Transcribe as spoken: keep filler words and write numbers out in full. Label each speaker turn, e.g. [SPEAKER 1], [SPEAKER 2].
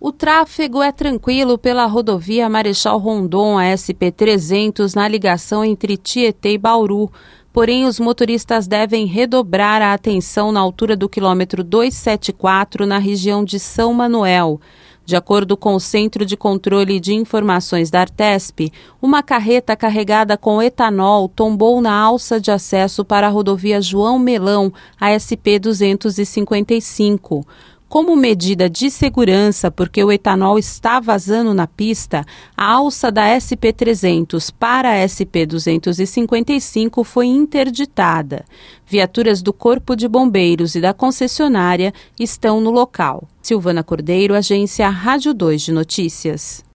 [SPEAKER 1] O tráfego é tranquilo pela rodovia Marechal Rondon, a S P trezentos, na ligação entre Tietê e Bauru. Porém, os motoristas devem redobrar a atenção na altura do quilômetro duzentos e setenta e quatro, na região de São Manuel. De acordo com o Centro de Controle de Informações da Artesp, uma carreta carregada com etanol tombou na alça de acesso para a rodovia João Melão, a S P duzentos e cinquenta e cinco. Como medida de segurança, porque o etanol está vazando na pista, a alça da S P trezentos para a S P duzentos e cinquenta e cinco foi interditada. Viaturas do Corpo de Bombeiros e da concessionária estão no local. Silvana Cordeiro, Agência Rádio dois de Notícias.